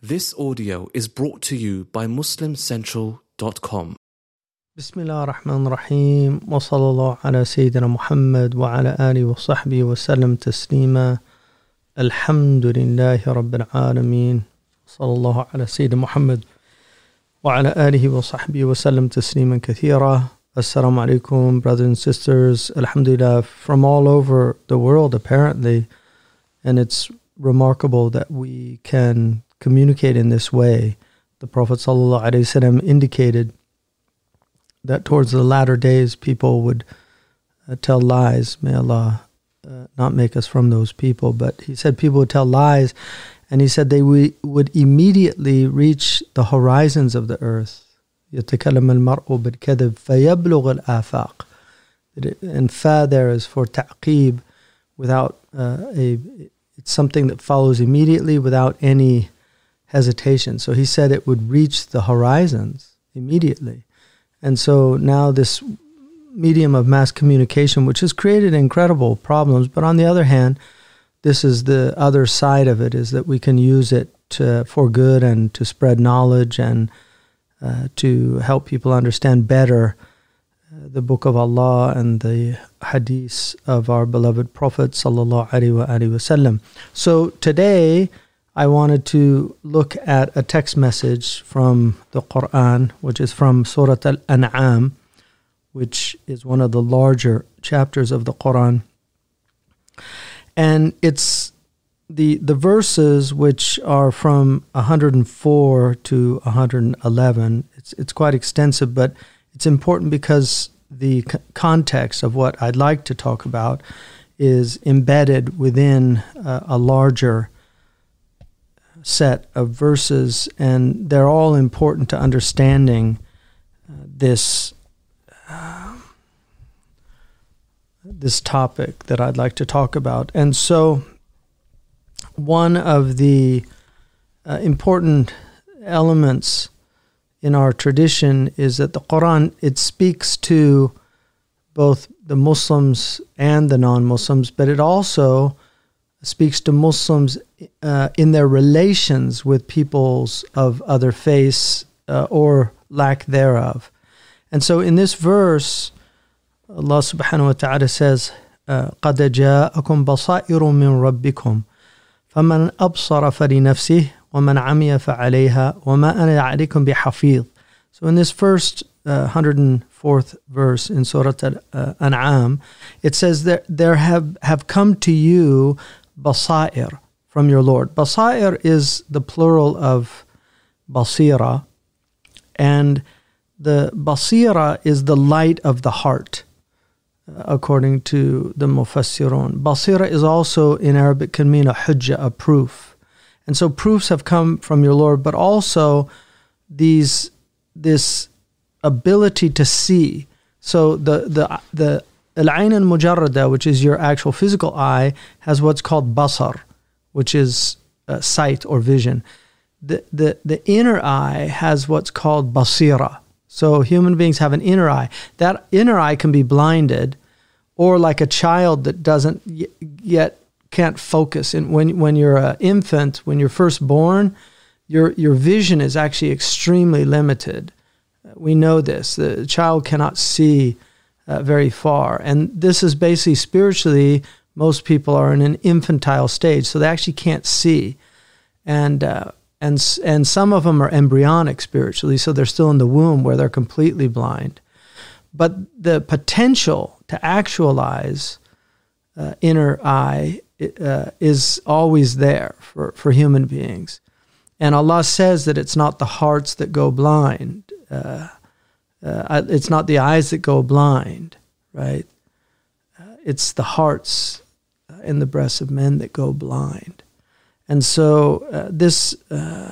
This audio is brought to you by MuslimCentral.com. بسم الله الرحمن الرحيم وصلى الله على سيدنا محمد وعلى آله وصحبه وسلم تسليما. الحمد لله رب العالمين صلى الله على سيدنا محمد وعلى آله وصحبه وسلم تسليما كثيرا. Assalamu alaikum, brothers and sisters. Alhamdulillah, from all over the world apparently, and it's remarkable that we can communicate in this way. The Prophet ﷺ indicated that towards the latter days people would tell lies. May Allah not make us from those people, but he said people would tell lies, and he said they would immediately reach the horizons of the earth. يتكلم المرء بالكذب فيبلغ الآفاق. And fa there is for ta'qib, without it's something that follows immediately without any hesitation. So he said it would reach the horizons immediately. And so now this medium of mass communication, which has created incredible problems, but on the other hand, this is the other side of it, is that we can use it for good and to spread knowledge and to help people understand better the Book of Allah and the Hadith of our beloved Prophet sallallahu alaihi wasallam. So today I wanted to look at a text message from the Quran, which is from Surah Al-An'am, which is one of the larger chapters of the Quran. And it's the verses which are from 104 to 111. It's quite extensive, but it's important because the context of what I'd like to talk about is embedded within a larger set of verses, and they're all important to understanding this topic that I'd like to talk about. And so one of the important elements in our tradition is that the Quran, it speaks to both the Muslims and the non-Muslims, but it also speaks to Muslims in their relations with peoples of other faiths or lack thereof. And so in this verse, Allah subhanahu wa ta'ala says, قَدْ جَاءَكُمْ بَصَائِرٌ مِّن رَبِّكُمْ فَمَنْ أَبْصَرَ فَلِنَفْسِهِ وَمَنْ عَمِيَ فَعَلَيْهَا وَمَا أَنَا عَلَيْكُمْ بِحَفِيظٍ. So in this first 104th verse in Surah Al-An'am, it says that there have come to you basair from your Lord. Basair is the plural of basira, and the basira is the light of the heart, according to the Mufassirun. Basira is also in Arabic can mean a hujjah, a proof. And so proofs have come from your Lord, but also this ability to see. So the al-ayn al-mujarrada, which is your actual physical eye, has what's called basar, which is sight or vision. The inner eye has what's called basira. So human beings have an inner eye. That inner eye can be blinded, or like a child that doesn't yet can't focus. And when you're an infant, when you're first born, your vision is actually extremely limited. We know this. The child cannot see very far. And this is basically spiritually, most people are in an infantile stage, so they actually can't see. And some of them are embryonic spiritually, so they're still in the womb where they're completely blind. But the potential to actualize inner eye is always there for human beings. And Allah says that it's not the hearts that go blind. It's not the eyes that go blind, right? It's the hearts in the breasts of men that go blind. And so then it says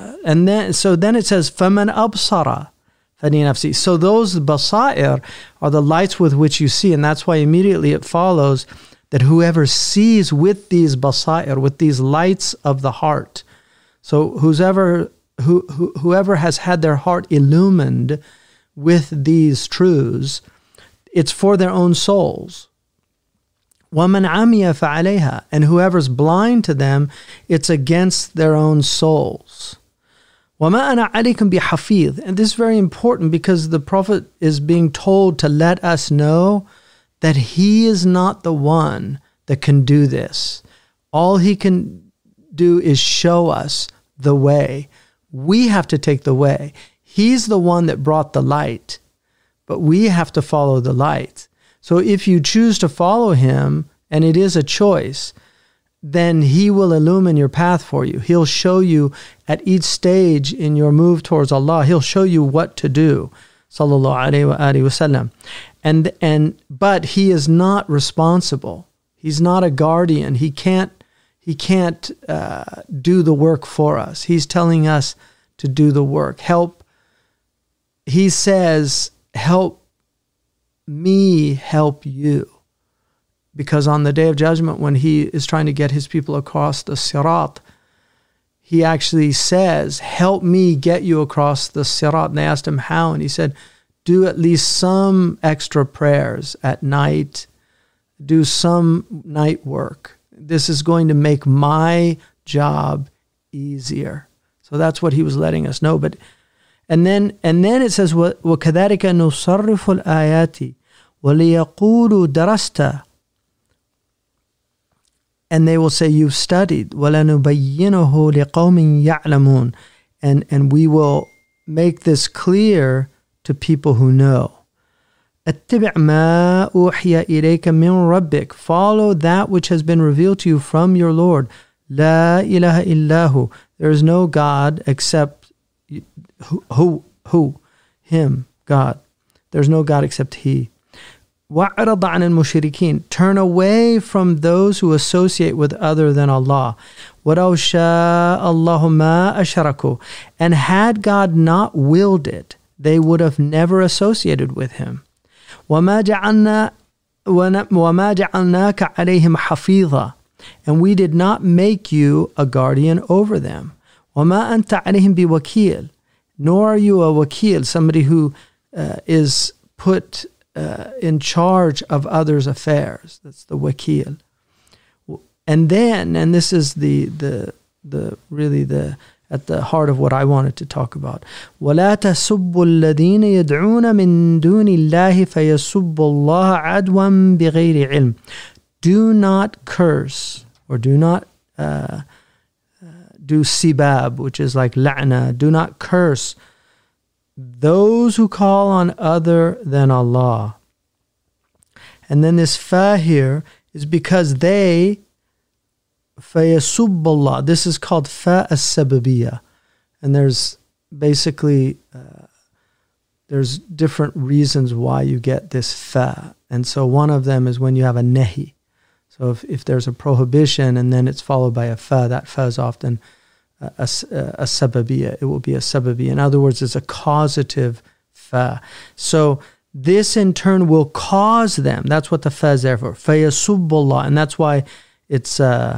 فَمَنْ أَبْصَرَ فَلِنَفْسِهِ. So those basair are the lights with which you see, and that's why immediately it follows that whoever sees with these basair, with these lights of the heart, so whoever has had their heart illumined with these truths, it's for their own souls. وَمَنْ عَمِيَ فَعَلَيْهَا. And whoever's blind to them, it's against their own souls. وَمَا أَنَا عَلَيْكُمْ بِحَفِيظ. And this is very important because the Prophet is being told to let us know that he is not the one that can do this. All he can do is show us the way. We have to take the way. He's the one that brought the light, but we have to follow the light. So if you choose to follow him, and it is a choice, then he will illumine your path for you. He'll show you at each stage in your move towards Allah, he'll show you what to do. Sallallahu alayhi wa sallam. But he is not responsible. He's not a guardian. He can't do the work for us. He's telling us to do the work. He says, help me help you. Because on the Day of Judgment, when he is trying to get his people across the Sirat, he actually says, help me get you across the Sirat. And they asked him how, and he said, do at least some extra prayers at night. Do some night work. This is going to make my job easier. So that's what he was letting us know. And then it says, وَكَذَلِكَ نُصَرِّفُ الْآيَاتِ وَلِيَقُولُوا دَرَسْتَ. And they will say, you've studied. وَلَنُبَيِّنُهُ لِقَوْمٍ يَعْلَمُونَ. And we will make this clear to people who know. اتبع ما أوحي إليك من ربك. Follow that which has been revealed to you from your Lord. لا إله إلا هو. There is no God except Him, God. There's no God except He. وَأَعْرَضَ عَنِ الْمُشْرِكِينَ. Turn away from those who associate with other than Allah. وَلَوْ شَاءَ اللَّهُ مَا أَشْرَكُوا. And had God not willed it, they would have never associated with Him. وَمَا جَعَلْنَاكَ عَلَيْهِمْ حَفِيظًا. And we did not make you a guardian over them. وَمَا أَنْتَ عَلَيْهِمْ بِوَكِيلٍ. Nor are you a wakil, somebody who is put in charge of others' affairs. That's the wakil. And this is the at the heart of what I wanted to talk about. وَلَا تَسُبُّوا الَّذِينَ يَدْعُونَ مِن دُونِ اللَّهِ فَيَسُبُّوا اللَّهَ عَدْوًا بِغَيْرِ عِلْمٍ. Do not curse, or do not do sibab, which is like la'na. Do not curse those who call on other than Allah. And then this fa here is because they فَيَسُبَّ اللَّهِ. This is called fa as-sababiyya. And there's basically there's different reasons why you get this fa. And so one of them is when you have a nahi. So if there's a prohibition and then it's followed by a fa, that fa is often a sababiyya. It will be a sababiyya. In other words, it's a causative fa. So this in turn will cause them. That's what the fa is there for. فَيَسُبُّ اللَّهِ. And that's why it's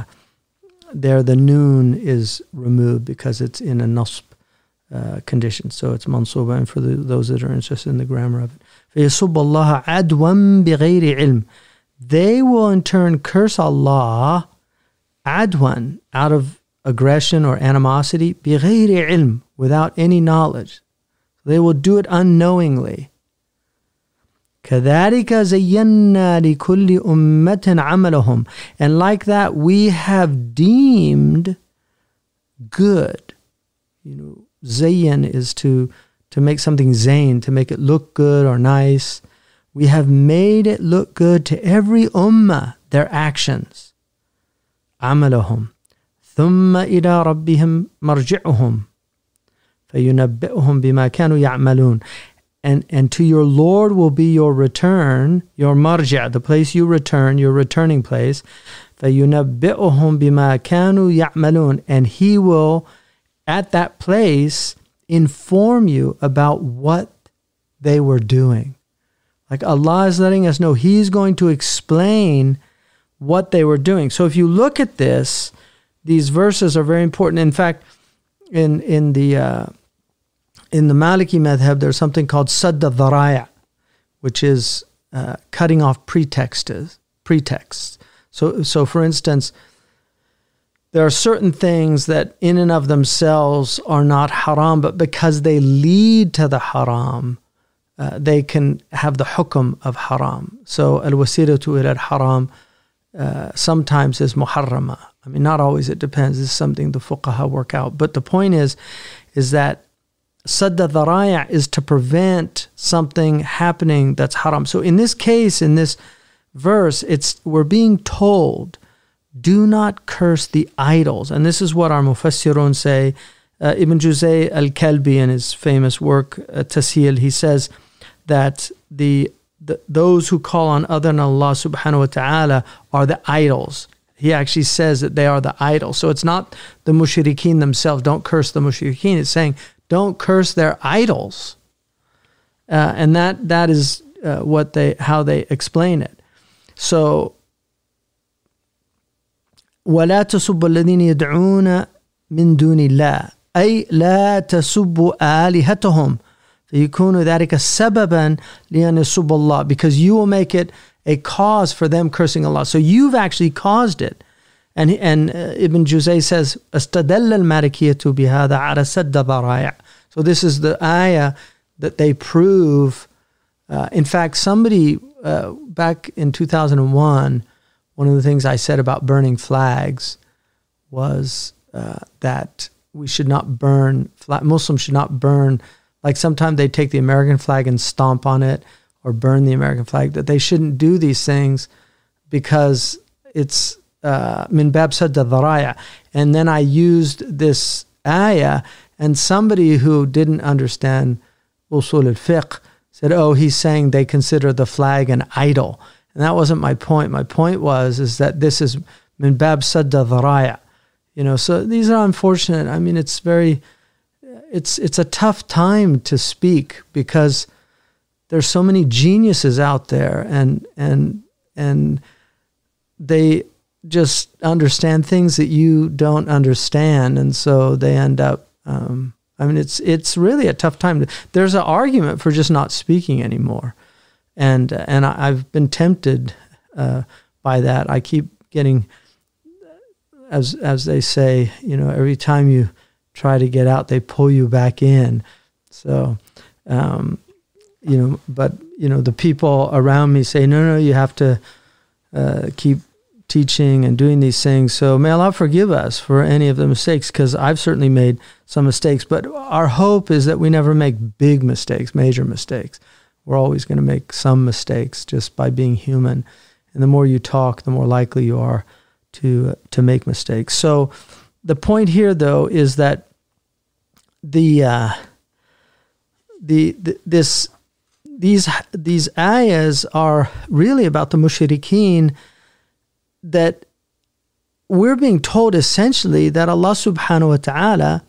there the noon is removed because it's in a nasb condition. So it's mansuba, and for those that are interested in the grammar of it. فَيَسُبُّ اللَّهَ عَدْوًا بِغَيْرِ عِلْمٍ. They will in turn curse Allah adwan, out of aggression or animosity, بِغَيْرِ عِلْمٍ, without any knowledge. They will do it unknowingly. كَذَلِكَ زَيَّنَّا لِكُلِّ أُمَّةٍ عَمَلَهُمْ. And like that, we have deemed good. Zayyan is to make something zayn, to make it look good or nice. We have made it look good to every ummah, their actions. عَمَلَهُمْ ثُمَّ إِلَىٰ رَبِّهِمْ مَرْجِعُهُمْ فَيُنَبِّئُهُمْ بِمَا كَانُوا يَعْمَلُونَ. And to your Lord will be your return, your marja', the place you return, your returning place. فَيُنَبِّئُهُمْ بِمَا كَانُوا يَعْمَلُونَ. And He will, at that place, inform you about what they were doing. Like Allah is letting us know He's going to explain what they were doing. So if you look at this, these verses are very important. In fact, in the Maliki madhab, there's something called sadd al-dharaya, which is cutting off pretexts. So for instance, there are certain things that in and of themselves are not haram, but because they lead to the haram, they can have the hukm of haram. So al-wasilatu ila al-haram sometimes is muharrama. I mean, not always, it depends. This is something the fuqaha work out. But the point is that sadd al-dhara'i' is to prevent something happening that's haram. So in this case, in this verse, we're being told, do not curse the idols. And this is what our mufassirun say. Ibn Juzay al-Kalbi in his famous work, Tasheel, he says that those who call on other than Allah subhanahu wa ta'ala are the idols. He actually says that they are the idols. So it's not the mushrikeen themselves. Don't curse the mushrikeen. It's saying, don't curse their idols. And that is how they explain it. So, وَلَا تَسُبُّ الَّذِينَ يَدْعُونَ مِن دُونِ اللَّهِ أي لا تسبوا آلهتهم فيكون ذلك سببا لأن يسب الله, because you will make it a cause for them cursing Allah. So you've actually caused it. And Ibn Juzay says, استدل المالكية بهذا على سد الذرائع. So this is the ayah that they prove. In fact, somebody back in 2001, one of the things I said about burning flags was that we should not burn, Muslims should not burn, like sometimes they take the American flag and stomp on it or burn the American flag, that they shouldn't do these things because it's min bab sadd al-dhara'i'. And then I used this ayah, and somebody who didn't understand usul al-fiqh said, oh, he's saying they consider the flag an idol. And that wasn't my point. My point is that this is min bab sadd al-dhara'i'. So these are unfortunate. I mean, it's a tough time to speak because there's so many geniuses out there, and they just understand things that you don't understand, and so they end up. It's really a tough time. There's an argument for just not speaking anymore, and I've been tempted by that. I keep getting, as they say, every time you try to get out, they pull you back in. So, but the people around me say, no, you have to keep teaching and doing these things. So may Allah forgive us for any of the mistakes, because I've certainly made some mistakes. But our hope is that we never make big mistakes, major mistakes. We're always going to make some mistakes just by being human. And the more you talk, the more likely you are to make mistakes. So the point here, though, is that these ayahs are really about the mushrikeen, that we're being told essentially that Allah subhanahu wa ta'ala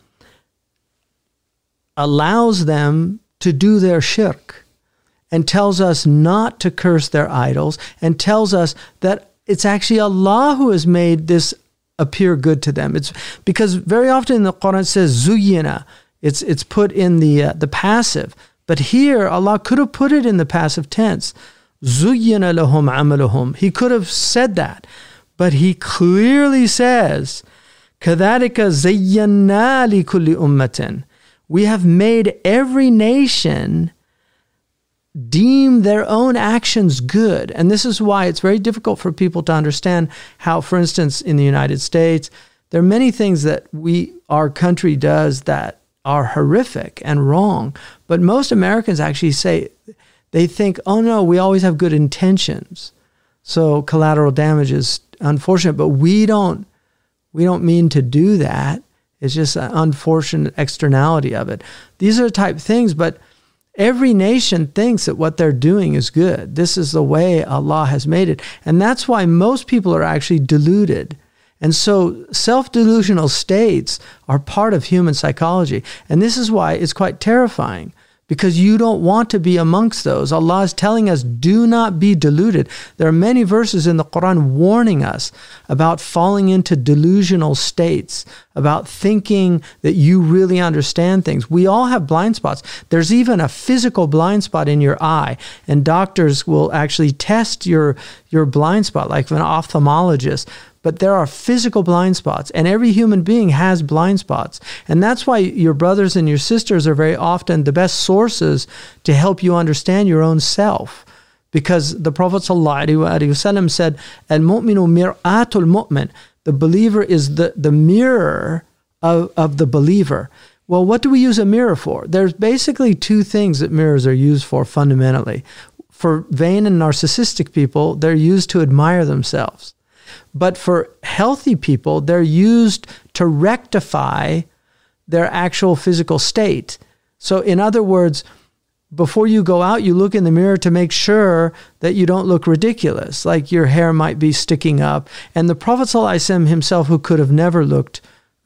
allows them to do their shirk and tells us not to curse their idols, and tells us that it's actually Allah who has made this appear good to them. It's because very often in the Quran it says zuyyina. It's put in the passive. But here Allah could have put it in the passive tense. Zuyyina lahum amaluhum. He could have said that. But he clearly says, كَذَلِكَ زَيَّنَّا لِكُلِّ أُمَّةٍ. We have made every nation deem their own actions good. And this is why it's very difficult for people to understand how, for instance, in the United States, there are many things that our country does that are horrific and wrong. But most Americans actually say, they think, oh no, we always have good intentions. So collateral damage is unfortunate, but we don't mean to do that. It's just an unfortunate externality of it. These are the type of things, but every nation thinks that what they're doing is good. This is the way Allah has made it. And that's why most people are actually deluded. And so self-delusional states are part of human psychology. And this is why it's quite terrifying, because you don't want to be amongst those. Allah is telling us, do not be deluded. There are many verses in the Quran warning us about falling into delusional states, about thinking that you really understand things. We all have blind spots. There's even a physical blind spot in your eye, and doctors will actually test your blind spot, like an ophthalmologist. but there are physical blind spots, and every human being has blind spots. And that's why your brothers and your sisters are very often the best sources to help you understand your own self. Because the Prophet ﷺ said, Al-mu'minu mir'atul mu'min. The believer is the mirror of the believer. Well, what do we use a mirror for? There's basically two things that mirrors are used for fundamentally. For vain and narcissistic people, they're used to admire themselves. But for healthy people, they're used to rectify their actual physical state. So in other words, before you go out, you look in the mirror to make sure that you don't look ridiculous, like your hair might be sticking up. And the Prophet ﷺ himself, who could have never looked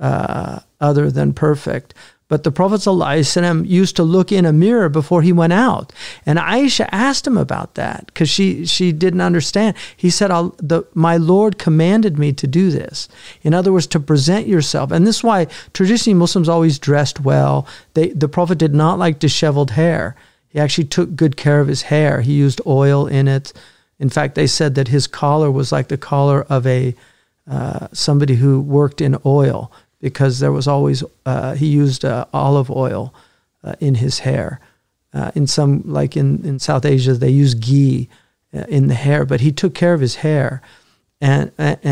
other than perfect, but the Prophet ﷺ used to look in a mirror before he went out. And Aisha asked him about that because she didn't understand. He said, my Lord commanded me to do this. In other words, to present yourself. And this is why traditionally Muslims always dressed well. The Prophet did not like disheveled hair. He actually took good care of his hair. He used oil in it. In fact, they said that his collar was like the collar of somebody who worked in oil, because there was always, he used olive oil in his hair. In some, like in South Asia, they use ghee in the hair, but he took care of his hair and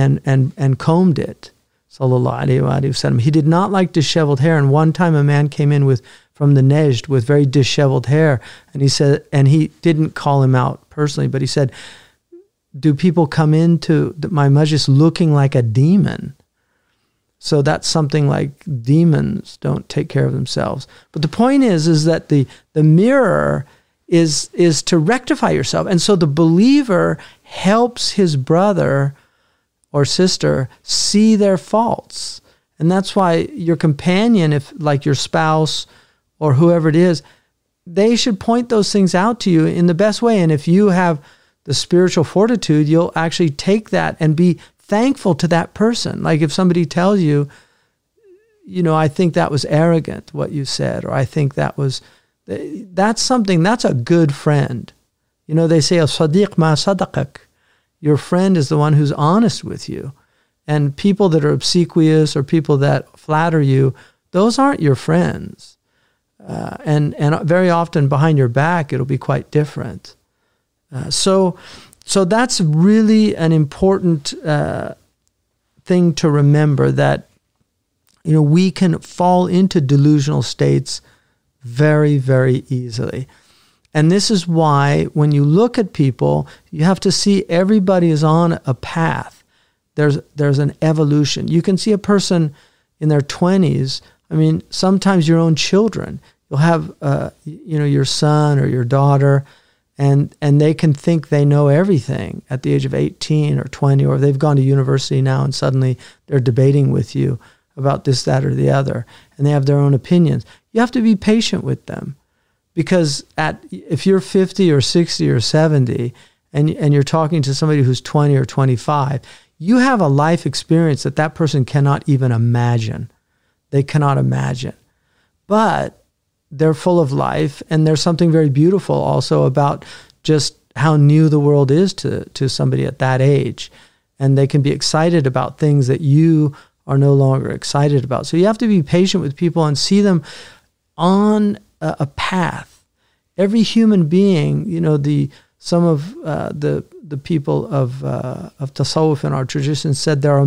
combed it, sallallahu alaihi wasallam. He did not like disheveled hair. And one time a man came in from the Najd with very disheveled hair, and he said, and he didn't call him out personally, but he said, do people come into my majlis looking like a demon? So that's something like demons don't take care of themselves. But the point is that the mirror is to rectify yourself. And so the believer helps his brother or sister see their faults. And that's why your companion, if like your spouse or whoever it is, they should point those things out to you in the best way. And if you have the spiritual fortitude, you'll actually take that and be thankful to that person. Like if somebody tells you, I think that was arrogant, what you said, or I think that's a good friend. They say, as-sadiq ma sadaqak. Your friend is the one who's honest with you. And people that are obsequious or people that flatter you, those aren't your friends. And very often behind your back, it'll be quite different. So that's really an important thing to remember, that we can fall into delusional states very, very easily. And this is why when you look at people, you have to see everybody is on a path. There's an evolution. You can see a person in their 20s. I mean, sometimes your own children. You'll have your son or your daughter, and they can think they know everything at the age of 18 or 20, or they've gone to university now and suddenly they're debating with you about this, that, or the other, and they have their own opinions. You have to be patient with them, because if you're 50 or 60 or 70 and you're talking to somebody who's 20 or 25, you have a life experience that person cannot even imagine. They cannot imagine. But they're full of life, and there's something very beautiful also about just how new the world is to somebody at that age. And they can be excited about things that you are no longer excited about. So you have to be patient with people and see them on a path. Every human being, some of the people of tasawwuf in our tradition said there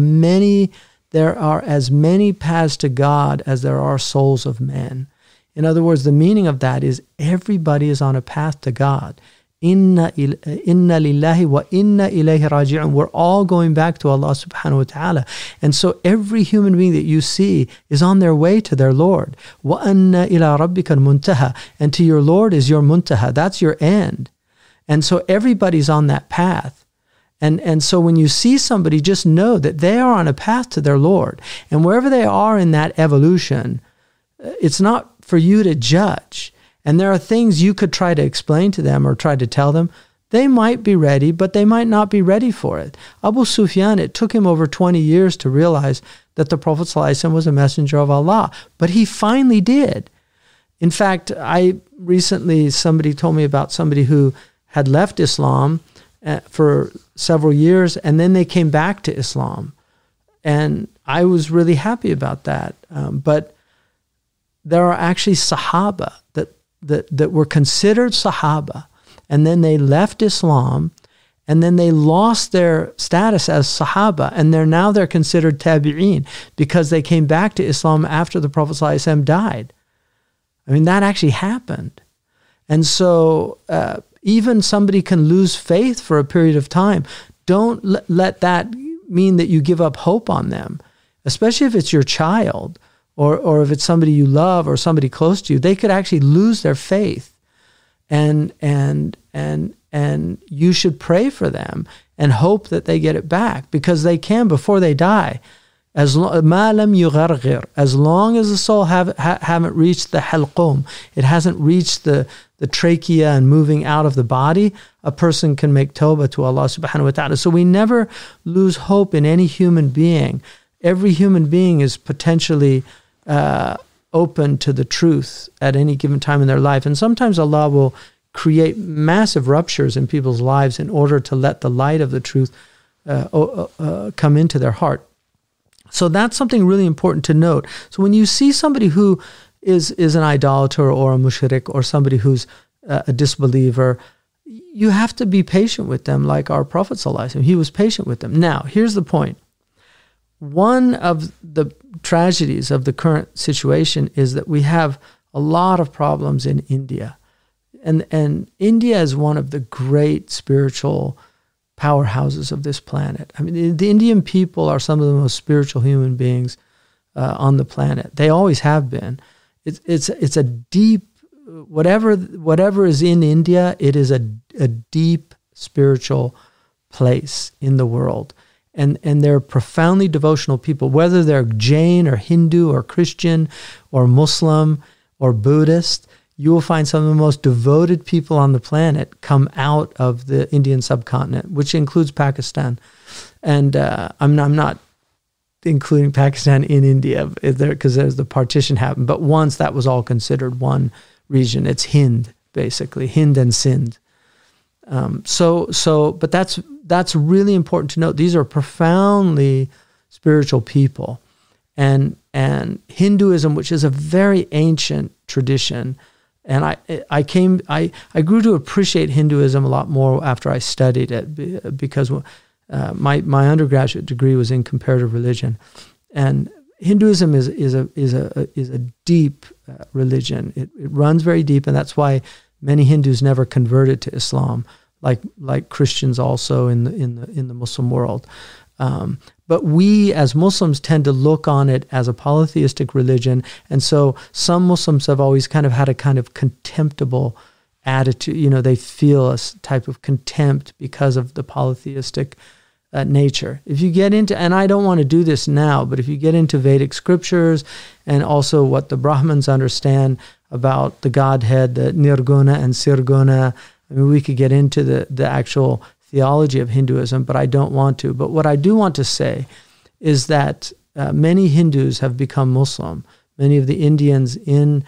are as many paths to God as there are souls of men. In other words, the meaning of that is everybody is on a path to God. Inna lillahi wa inna ilayhi raji'un. We're all going back to Allah subhanahu wa ta'ala. And so every human being that you see is on their way to their Lord. Wa anna ila rabbika al-muntaha. And to your Lord is your muntaha. That's your end. And so everybody's on that path. And so when you see somebody, just know that they are on a path to their Lord. And wherever they are in that evolution, it's not for you to judge. And there are things you could try to explain to them or try to tell them. They might be ready, but they might not be ready for it. Abu Sufyan, it took him over 20 years to realize that the Prophet ﷺ was a messenger of Allah. But he finally did. In fact, somebody told me about somebody who had left Islam for several years, and then they came back to Islam I was really happy about that. But there are actually Sahaba that were considered Sahaba, and then they left Islam, and then they lost their status as Sahaba, and they're considered Tabi'een because they came back to Islam after the Prophet ﷺ died. I mean, that actually happened. And so even somebody can lose faith for a period of time. Don't let that mean that you give up hope on them, especially if it's your child or if it's somebody you love or somebody close to you. They could actually lose their faith, and you should pray for them and hope that they get it back, because they can before they die. As long as the soul haven't reached the halqum, it hasn't reached the trachea and moving out of the body, a person can make tawbah to Allah subhanahu wa ta'ala. So we never lose hope in any human being. Every human being is potentially open to the truth at any given time in their life. And sometimes Allah will create massive ruptures in people's lives in order to let the light of the truth come into their heart. So that's something really important to note. So when you see somebody who is an idolater or a mushrik or somebody who's a disbeliever, you have to be patient with them, like our Prophet ﷺ. He was patient with them. Now, here's the point. One of the tragedies of the current situation is that we have a lot of problems in India. And India is one of the great spiritual powerhouses of this planet. I mean, the Indian people are some of the most spiritual human beings on the planet. They always have been. It's a deep, whatever is in India, it is a deep spiritual place in the world. And they're profoundly devotional people, whether they're Jain or Hindu or Christian or Muslim or Buddhist. You will find some of the most devoted people on the planet come out of the Indian subcontinent, which includes Pakistan. And I'm not including Pakistan in India because there's the partition happened. But once that was all considered one region. It's Hind, basically, Hind and Sindh. But that's really important to note. These are profoundly spiritual people, and Hinduism, which is a very ancient tradition. And I grew to appreciate Hinduism a lot more after I studied it, because my undergraduate degree was in comparative religion, and Hinduism is a deep religion. It runs very deep, and that's why many Hindus never converted to Islam, like Christians also in the Muslim world. But we as Muslims tend to look on it as a polytheistic religion. And so some Muslims have always kind of had a kind of contemptible attitude. You know, they feel a type of contempt because of the polytheistic nature. If you get into, and I don't want to do this now, but if you get into Vedic scriptures and also what the Brahmins understand about the Godhead, the Nirguna and Sirguna, I mean, we could get into the actual theology of Hinduism, but I don't want to. But what I do want to say is that many Hindus have become Muslim. Many of the Indians in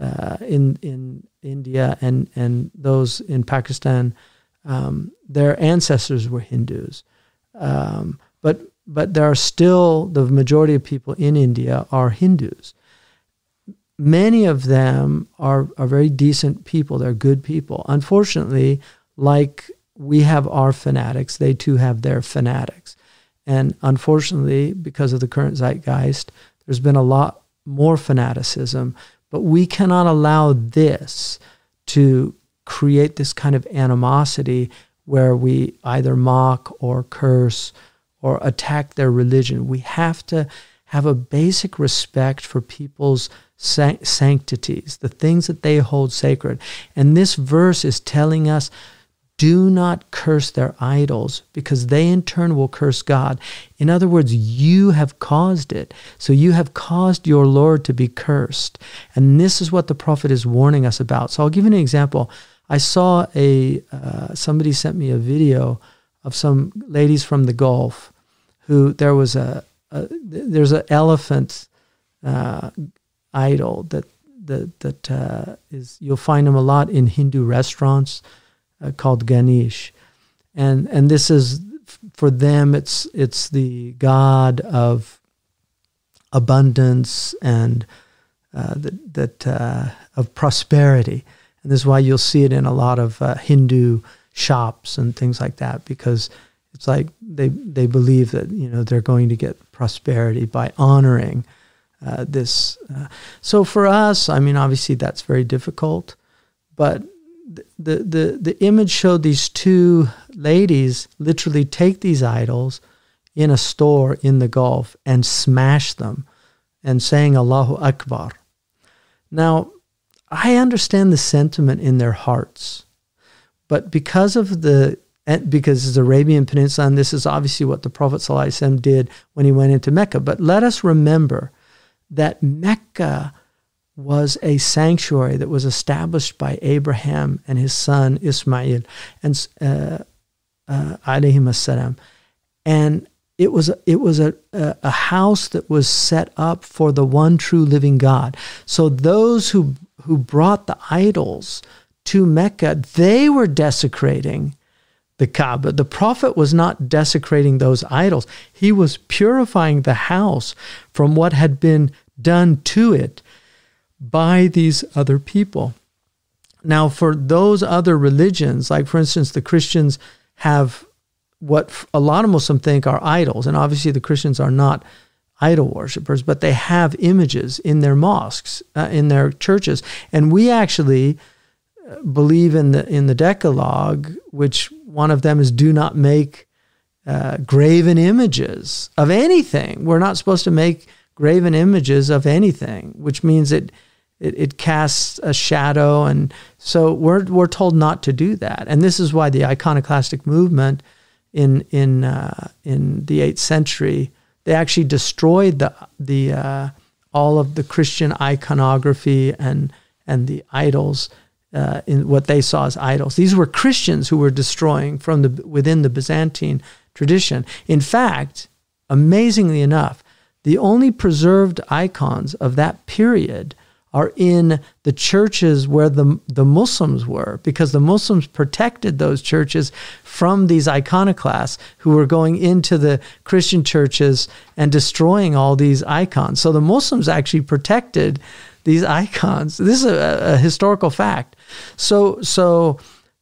India and those in Pakistan, their ancestors were Hindus. But there are still, the majority of people in India are Hindus. Many of them are very decent people. They're good people. Unfortunately, like we have our fanatics, they too have their fanatics. And unfortunately, because of the current zeitgeist, there's been a lot more fanaticism. But we cannot allow this to create this kind of animosity where we either mock or curse or attack their religion. We have to have a basic respect for people's sanctities, the things that they hold sacred. And this verse is telling us, do not curse their idols, because they in turn will curse God. In other words, you have caused it. So you have caused your Lord to be cursed. And this is what the Prophet is warning us about. So I'll give you an example. I saw somebody sent me a video of some ladies from the Gulf who there's an elephant idol that is, you'll find them a lot in Hindu restaurants, called Ganesh. And this is for them, it's the god of abundance and of prosperity. And this is why you'll see it in a lot of Hindu shops and things like that, because it's like they believe that, they're going to get prosperity by honoring this. So for us, obviously that's very difficult, but the image showed these two ladies literally take these idols in a store in the Gulf and smash them and saying Allahu Akbar. Now, I understand the sentiment in their hearts, but because it's the Arabian Peninsula, and this is obviously what the Prophet ﷺ did when he went into Mecca. But let us remember that Mecca was a sanctuary that was established by Abraham and his son Ismail, and alayhim assalam. And it was a house that was set up for the one true living God. So those who brought the idols to Mecca, they were desecrating the Kaaba. The Prophet was not desecrating those idols. He was purifying the house from what had been done to it by these other people. Now, for those other religions, like for instance, the Christians have what a lot of Muslims think are idols, and obviously the Christians are not idol worshippers, but they have images in their mosques, in their churches, and we actually believe in the Decalogue, which one of them is do not make graven images of anything. We're not supposed to make graven images of anything, which means it casts a shadow, and so we're told not to do that. And this is why the iconoclastic movement in the 8th century, they actually destroyed the all of the Christian iconography and the idols in what they saw as idols. These were Christians who were destroying from within the Byzantine tradition. In fact, amazingly enough, the only preserved icons of that period are in the churches where the Muslims were, because the Muslims protected those churches from these iconoclasts who were going into the Christian churches and destroying all these icons. So the Muslims actually protected these icons. This is a historical fact. So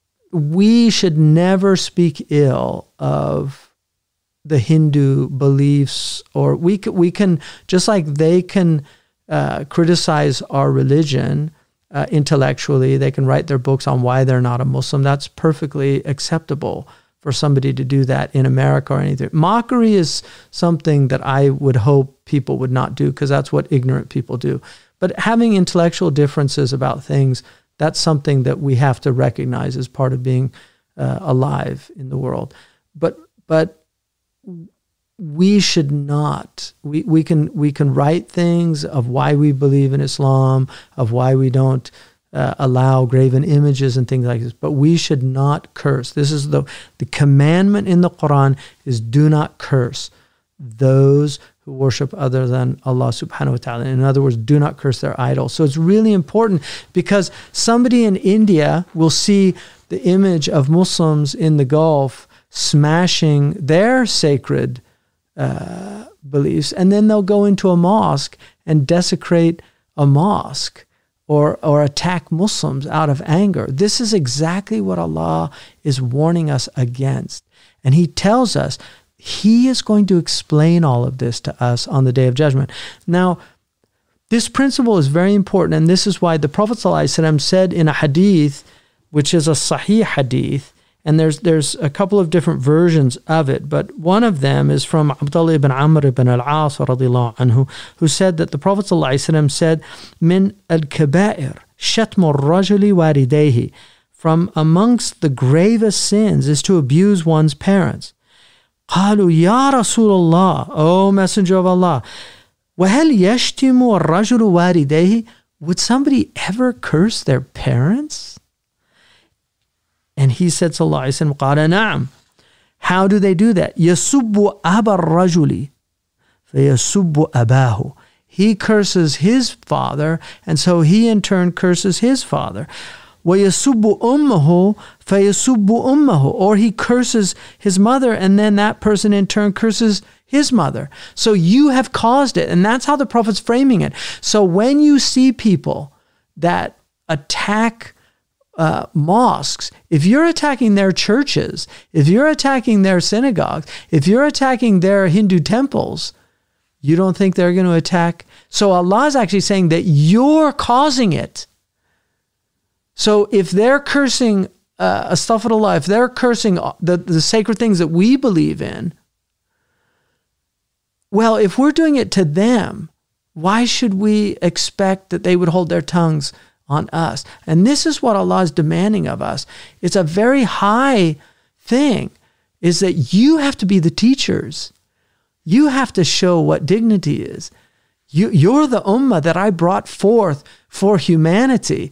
we should never speak ill of the Hindu beliefs, or we can just like they can criticize our religion intellectually. They can write their books on why they're not a Muslim. That's perfectly acceptable for somebody to do that in America or anything. Mockery is something that I would hope people would not do, because that's what ignorant people do. But having intellectual differences about things, that's something that we have to recognize as part of being alive in the world. But we should not. We can write things of why we believe in Islam, of why we don't allow graven images and things like this. But we should not curse. This is the commandment in the Quran is do not curse those who worship other than Allah subhanahu wa ta'ala. In other words, do not curse their idols. So it's really important, because somebody in India will see the image of Muslims in the Gulf smashing their sacred beliefs, and then they'll go into a mosque and desecrate a mosque or attack Muslims out of anger. This is exactly what Allah is warning us against. And He tells us He is going to explain all of this to us on the Day of Judgment. Now, this principle is very important, and this is why the Prophet ﷺ said in a hadith, which is a sahih hadith, and there's a couple of different versions of it, but one of them is from Abdullah ibn Amr ibn al-As radiyallahu anhu, who said that the Prophet ﷺ said, "Min al-kaba'ir shatmu ar-rajuli walidayhi." From amongst the gravest sins is to abuse one's parents. قالوا يا رسول الله, O Messenger of Allah, وهل يشتم الرجل والديه? Would somebody ever curse their parents? And he said, sallallahu alayhi wa sallam, قال نعم. How do they do that? يسب أبا الرجل فيسب أباه. He curses his father, and so he in turn curses his father. وَيَسُبُّ أُمَّهُ فَيَسُبُّ أُمَّهُ. Or he curses his mother, and then that person in turn curses his mother. So you have caused it. And that's how the Prophet's framing it. So when you see people that attack mosques, if you're attacking their churches, if you're attacking their synagogues, if you're attacking their Hindu temples, you don't think they're going to attack? So Allah is actually saying that you're causing it. So if they're cursing, astaghfirullah, if they're cursing the sacred things that we believe in, well, if we're doing it to them, why should we expect that they would hold their tongues on us? And this is what Allah is demanding of us. It's a very high thing, is that you have to be the teachers. You have to show what dignity is. You're the ummah that I brought forth for humanity.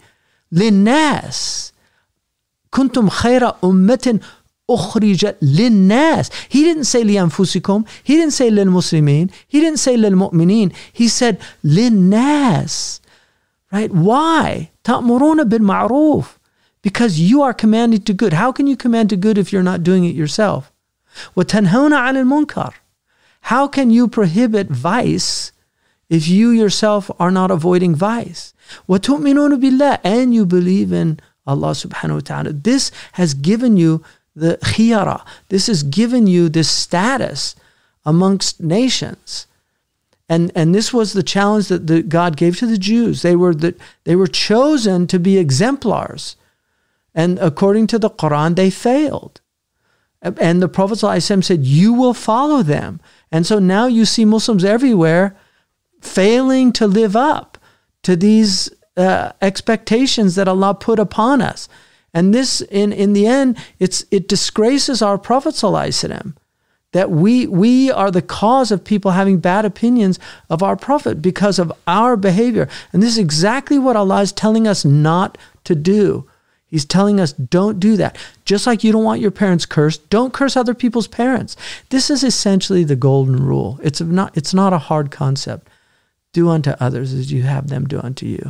لِلنَّاسِ كُنْتُمْ خَيْرَ أُمَّةٍ أُخْرِجَتْ لِلنَّاسِ. He didn't say لِأَنفُسِكُمْ. He didn't say لِلْمُسْلِمِينَ. He didn't say لِلْمُؤْمِنِينَ. He said لِلنَّاسِ. Right? Why? تَأْمُرُونَ بِالْمَعْرُوفِ. Because you are commanding to good. How can you command to good if you're not doing it yourself? وَتَنْهَوْنَ عَنِ الْمُنْكَرِ. How can you prohibit vice if you yourself are not avoiding vice? وَتُؤْمِنُونَ بِاللَّهِ. And you believe in Allah subhanahu wa ta'ala. This has given you the khiyara. This has given you this status amongst nations. And this was the challenge that God gave to the Jews. They were chosen to be exemplars. And according to the Quran, they failed. And the Prophet ﷺ said, you will follow them. And so now you see Muslims everywhere failing to live up to these expectations that Allah put upon us. And this, in the end, it disgraces our Prophet ﷺ, that we are the cause of people having bad opinions of our Prophet because of our behavior. And this is exactly what Allah is telling us not to do. He's telling us, don't do that. Just like you don't want your parents cursed, don't curse other people's parents. This is essentially the golden rule. It's not a hard concept. Do unto others as you have them do unto you.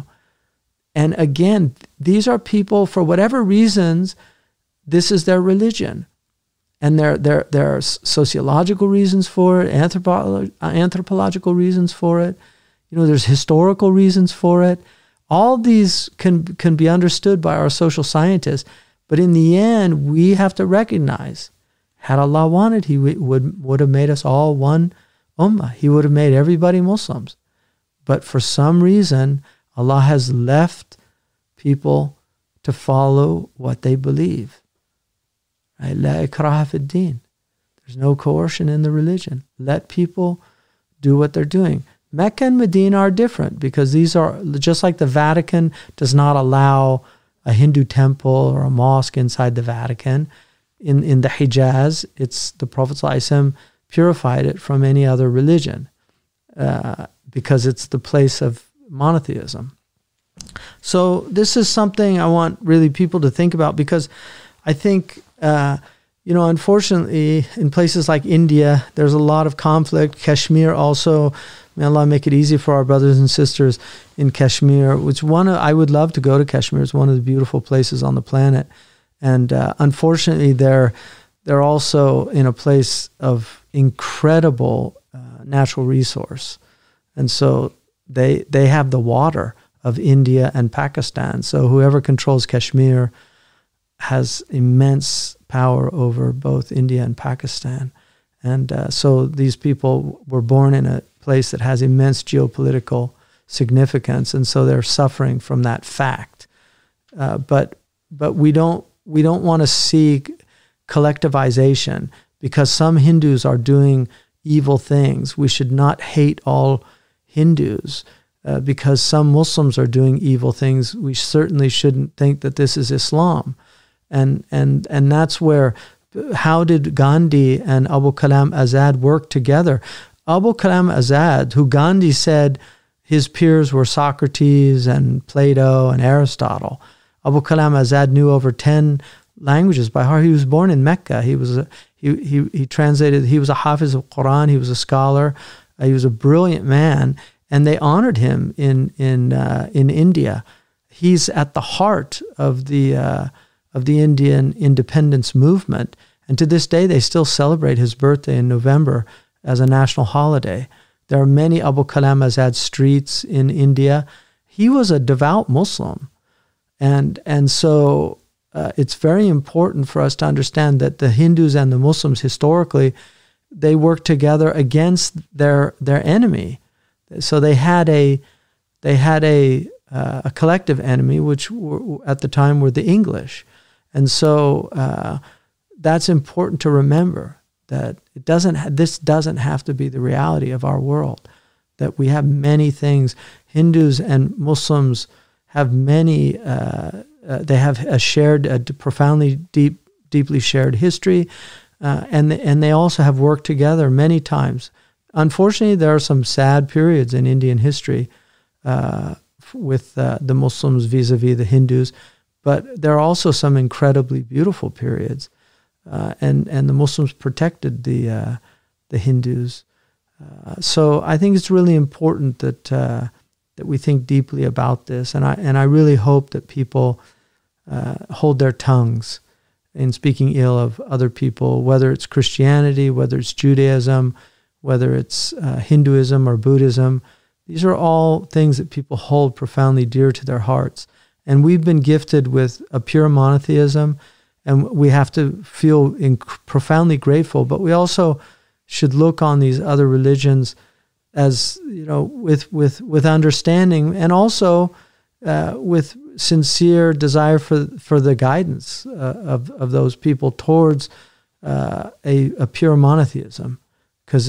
And again, these are people, for whatever reasons, this is their religion. And there are sociological reasons for it, anthropological reasons for it. There's historical reasons for it. All these can be understood by our social scientists. But in the end, we have to recognize, had Allah wanted, He would have made us all one ummah. He would have made everybody Muslims. But for some reason, Allah has left people to follow what they believe. La ikraha fi din. There's no coercion in the religion. Let people do what they're doing. Mecca and Medina are different because these are, just like the Vatican does not allow a Hindu temple or a mosque inside the Vatican. In the Hijaz, it's the Prophet ﷺ purified it from any other religion because it's the place of monotheism. So this is something I want really people to think about, because I think, unfortunately, in places like India, there's a lot of conflict. Kashmir also, may Allah make it easy for our brothers and sisters in Kashmir, which I would love to go to Kashmir. It's one of the beautiful places on the planet. And unfortunately, they're also in a place of incredible natural resource. And so they have the water of India and Pakistan. So whoever controls Kashmir has immense power over both India and Pakistan. And so these people were born in a place that has immense geopolitical significance, and so they're suffering from that fact. But we don't want to see collectivization because some Hindus are doing evil things. We should not hate all Hindus because some Muslims are doing evil things. We certainly shouldn't think that this is Islam. And that's where, how did Gandhi and Abu Kalam Azad work together? Abu Kalam Azad, who Gandhi said his peers were Socrates and Plato and Aristotle. Abu Kalam Azad knew over 10 languages by heart. He was born in Mecca. He translated. He was a hafiz of Quran. He was a scholar. He was a brilliant man, and they honored him in India. he's at the heart of the Indian independence movement. And to this day, they still celebrate his birthday in November as a national holiday. There are many Abu Kalam Azad streets in India. He was a devout Muslim. And so it's very important for us to understand that the Hindus and the Muslims historically, they worked together against their enemy. So they had a collective enemy, which at the time were the English. And so that's important to remember, that this doesn't have to be the reality of our world, that we have many things. Hindus and Muslims have many, they have a profoundly deeply shared history, and they also have worked together many times. Unfortunately, there are some sad periods in Indian history with the Muslims vis-a-vis the Hindus, but there are also some incredibly beautiful periods, and the Muslims protected the Hindus. So I think it's really important that we think deeply about this, and I really hope that people hold their tongues in speaking ill of other people, whether it's Christianity, whether it's Judaism, whether it's Hinduism or Buddhism. These are all things that people hold profoundly dear to their hearts. And we've been gifted with a pure monotheism, and we have to feel profoundly grateful. But we also should look on these other religions as, with understanding, and also with sincere desire for the guidance of those people towards a pure monotheism, because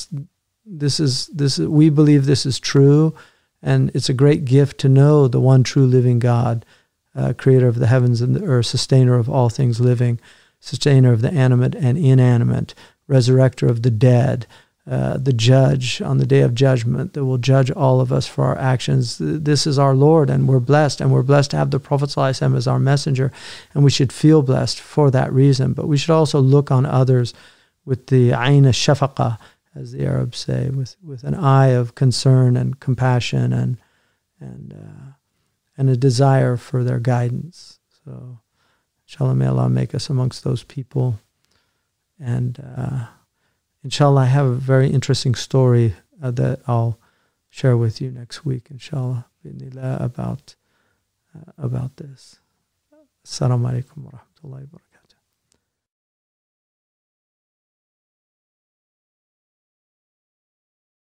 we believe this is true, and it's a great gift to know the one true living God, creator of the heavens and the earth, sustainer of all things living, sustainer of the animate and inanimate, resurrector of the dead, the judge on the day of judgment that will judge all of us for our actions. This is our Lord, and we're blessed to have the Prophet ﷺ as our messenger, and we should feel blessed for that reason. But we should also look on others with the ayn al-shafaqah, as the Arabs say, with an eye of concern and compassion and a desire for their guidance. So, inshallah, may Allah make us amongst those people. And inshallah, I have a very interesting story that I'll share with you next week, inshallah, about this. Assalamu alaikum wa rahmatullahi wa barakatuh.